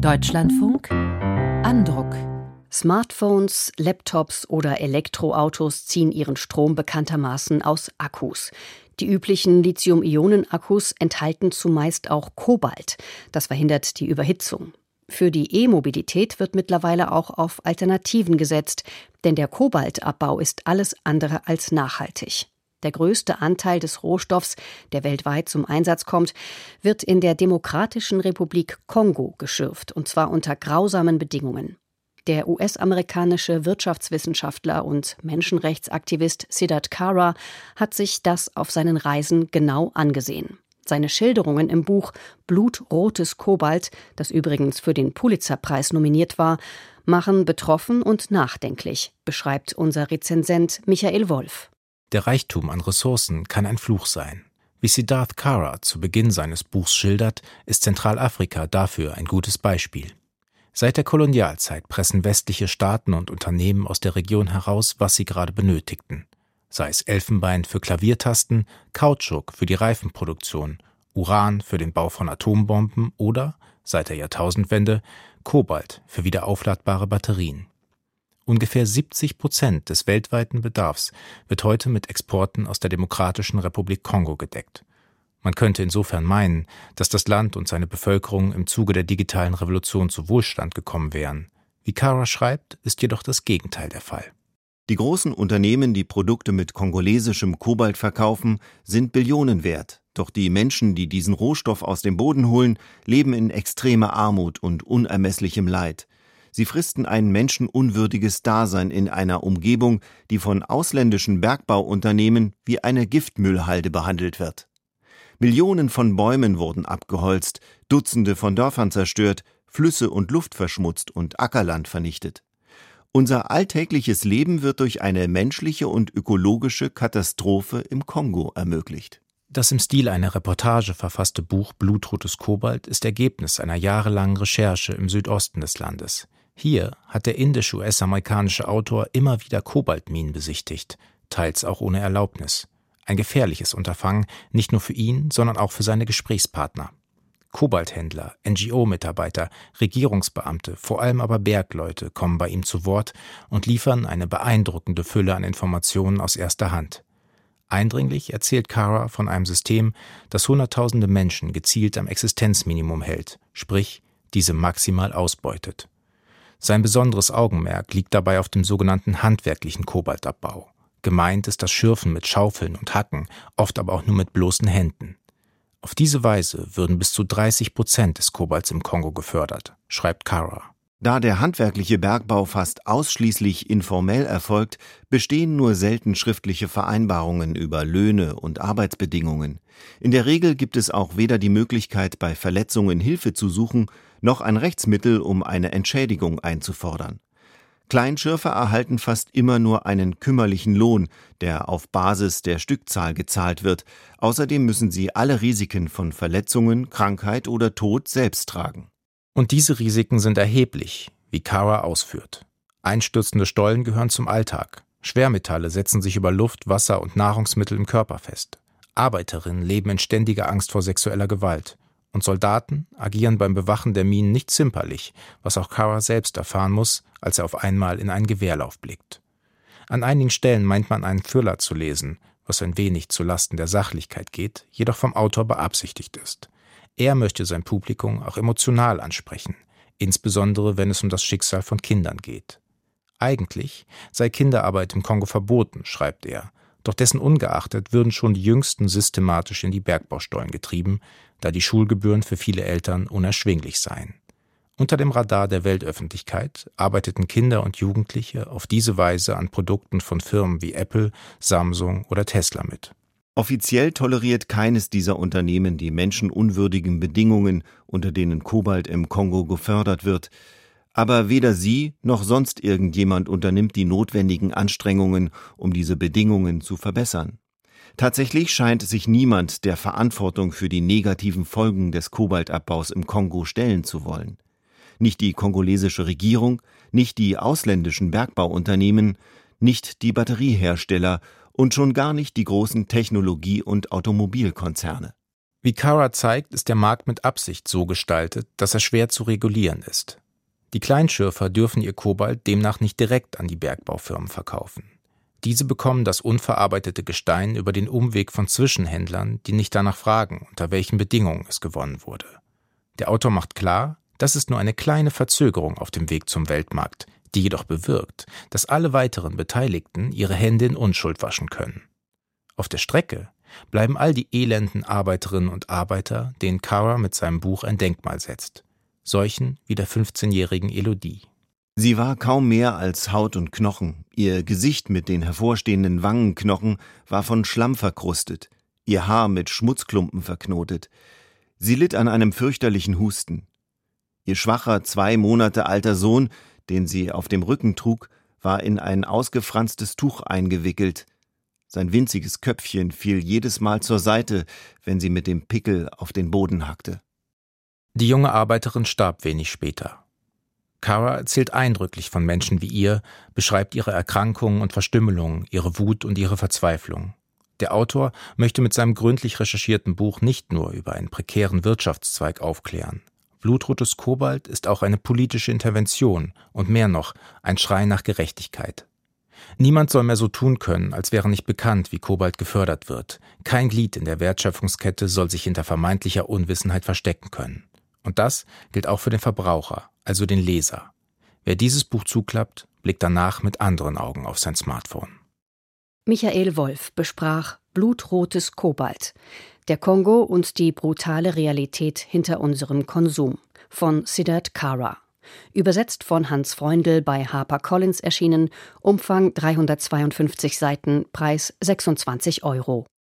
Deutschlandfunk Andruck. Smartphones, Laptops oder Elektroautos ziehen ihren Strom bekanntermaßen aus Akkus. Die üblichen Lithium-Ionen-Akkus enthalten zumeist auch Kobalt. Das verhindert die Überhitzung. Für die E-Mobilität wird mittlerweile auch auf Alternativen gesetzt, denn der Kobaltabbau ist alles andere als nachhaltig. Der größte Anteil des Rohstoffs, der weltweit zum Einsatz kommt, wird in der Demokratischen Republik Kongo geschürft, und zwar unter grausamen Bedingungen. Der US-amerikanische Wirtschaftswissenschaftler und Menschenrechtsaktivist Siddharth Kara hat sich das auf seinen Reisen genau angesehen. Seine Schilderungen im Buch Blutrotes Kobalt, das übrigens für den Pulitzer-Preis nominiert war, machen betroffen und nachdenklich, beschreibt unser Rezensent Michael Wolf. Der Reichtum an Ressourcen kann ein Fluch sein. Wie Siddharth Kara zu Beginn seines Buchs schildert, ist Zentralafrika dafür ein gutes Beispiel. Seit der Kolonialzeit pressen westliche Staaten und Unternehmen aus der Region heraus, was sie gerade benötigten. Sei es Elfenbein für Klaviertasten, Kautschuk für die Reifenproduktion, Uran für den Bau von Atombomben oder, seit der Jahrtausendwende, Kobalt für wiederaufladbare Batterien. Ungefähr 70% des weltweiten Bedarfs wird heute mit Exporten aus der Demokratischen Republik Kongo gedeckt. Man könnte insofern meinen, dass das Land und seine Bevölkerung im Zuge der digitalen Revolution zu Wohlstand gekommen wären. Wie Kara schreibt, ist jedoch das Gegenteil der Fall. Die großen Unternehmen, die Produkte mit kongolesischem Kobalt verkaufen, sind Billionen wert. Doch die Menschen, die diesen Rohstoff aus dem Boden holen, leben in extremer Armut und unermesslichem Leid. Sie fristen ein menschenunwürdiges Dasein in einer Umgebung, die von ausländischen Bergbauunternehmen wie eine Giftmüllhalde behandelt wird. Millionen von Bäumen wurden abgeholzt, Dutzende von Dörfern zerstört, Flüsse und Luft verschmutzt und Ackerland vernichtet. Unser alltägliches Leben wird durch eine menschliche und ökologische Katastrophe im Kongo ermöglicht. Das im Stil einer Reportage verfasste Buch Blutrotes Kobalt ist Ergebnis einer jahrelangen Recherche im Südosten des Landes. Hier hat der indisch-US-amerikanische Autor immer wieder Kobaltminen besichtigt, teils auch ohne Erlaubnis. Ein gefährliches Unterfangen, nicht nur für ihn, sondern auch für seine Gesprächspartner. Kobalthändler, NGO-Mitarbeiter, Regierungsbeamte, vor allem aber Bergleute kommen bei ihm zu Wort und liefern eine beeindruckende Fülle an Informationen aus erster Hand. Eindringlich erzählt Kara von einem System, das Hunderttausende Menschen gezielt am Existenzminimum hält, sprich, diese maximal ausbeutet. Sein besonderes Augenmerk liegt dabei auf dem sogenannten handwerklichen Kobaltabbau. Gemeint ist das Schürfen mit Schaufeln und Hacken, oft aber auch nur mit bloßen Händen. Auf diese Weise würden bis zu 30% des Kobalts im Kongo gefördert, schreibt Kara. Da der handwerkliche Bergbau fast ausschließlich informell erfolgt, bestehen nur selten schriftliche Vereinbarungen über Löhne und Arbeitsbedingungen. In der Regel gibt es auch weder die Möglichkeit, bei Verletzungen Hilfe zu suchen, noch ein Rechtsmittel, um eine Entschädigung einzufordern. Kleinschürfer erhalten fast immer nur einen kümmerlichen Lohn, der auf Basis der Stückzahl gezahlt wird. Außerdem müssen sie alle Risiken von Verletzungen, Krankheit oder Tod selbst tragen. Und diese Risiken sind erheblich, wie Kara ausführt. Einstürzende Stollen gehören zum Alltag. Schwermetalle setzen sich über Luft, Wasser und Nahrungsmittel im Körper fest. Arbeiterinnen leben in ständiger Angst vor sexueller Gewalt. Und Soldaten agieren beim Bewachen der Minen nicht zimperlich, was auch Kara selbst erfahren muss, als er auf einmal in einen Gewehrlauf blickt. An einigen Stellen meint man einen Thriller zu lesen, was ein wenig zu Lasten der Sachlichkeit geht, jedoch vom Autor beabsichtigt ist. Er möchte sein Publikum auch emotional ansprechen, insbesondere wenn es um das Schicksal von Kindern geht. Eigentlich sei Kinderarbeit im Kongo verboten, schreibt er, doch dessen ungeachtet würden schon die Jüngsten systematisch in die Bergbaustollen getrieben, da die Schulgebühren für viele Eltern unerschwinglich seien. Unter dem Radar der Weltöffentlichkeit arbeiteten Kinder und Jugendliche auf diese Weise an Produkten von Firmen wie Apple, Samsung oder Tesla mit. Offiziell toleriert keines dieser Unternehmen die menschenunwürdigen Bedingungen, unter denen Kobalt im Kongo gefördert wird. Aber weder sie noch sonst irgendjemand unternimmt die notwendigen Anstrengungen, um diese Bedingungen zu verbessern. Tatsächlich scheint sich niemand der Verantwortung für die negativen Folgen des Kobaltabbaus im Kongo stellen zu wollen. Nicht die kongolesische Regierung, nicht die ausländischen Bergbauunternehmen, nicht die Batteriehersteller und schon gar nicht die großen Technologie- und Automobilkonzerne. Wie Kara zeigt, ist der Markt mit Absicht so gestaltet, dass er schwer zu regulieren ist. Die Kleinschürfer dürfen ihr Kobalt demnach nicht direkt an die Bergbaufirmen verkaufen. Diese bekommen das unverarbeitete Gestein über den Umweg von Zwischenhändlern, die nicht danach fragen, unter welchen Bedingungen es gewonnen wurde. Der Autor macht klar, das ist nur eine kleine Verzögerung auf dem Weg zum Weltmarkt, die jedoch bewirkt, dass alle weiteren Beteiligten ihre Hände in Unschuld waschen können. Auf der Strecke bleiben all die elenden Arbeiterinnen und Arbeiter, denen Kara mit seinem Buch ein Denkmal setzt. Solchen wie der 15-jährigen Elodie. Sie war kaum mehr als Haut und Knochen. Ihr Gesicht mit den hervorstehenden Wangenknochen war von Schlamm verkrustet, ihr Haar mit Schmutzklumpen verknotet. Sie litt an einem fürchterlichen Husten. Ihr schwacher, 2 Monate alter Sohn, den sie auf dem Rücken trug, war in ein ausgefranstes Tuch eingewickelt. Sein winziges Köpfchen fiel jedes Mal zur Seite, wenn sie mit dem Pickel auf den Boden hackte. Die junge Arbeiterin starb wenig später. Kara erzählt eindrücklich von Menschen wie ihr, beschreibt ihre Erkrankungen und Verstümmelungen, ihre Wut und ihre Verzweiflung. Der Autor möchte mit seinem gründlich recherchierten Buch nicht nur über einen prekären Wirtschaftszweig aufklären. Blutrotes Kobalt ist auch eine politische Intervention und mehr noch, ein Schrei nach Gerechtigkeit. Niemand soll mehr so tun können, als wäre nicht bekannt, wie Kobalt gefördert wird. Kein Glied in der Wertschöpfungskette soll sich hinter vermeintlicher Unwissenheit verstecken können. Und das gilt auch für den Verbraucher, also den Leser. Wer dieses Buch zuklappt, blickt danach mit anderen Augen auf sein Smartphone. Michael Wolf besprach Blutrotes Kobalt, der Kongo und die brutale Realität hinter unserem Konsum von Siddharth Kara. Übersetzt von Hans Freundl, bei HarperCollins erschienen, Umfang 352 Seiten, Preis 26 €.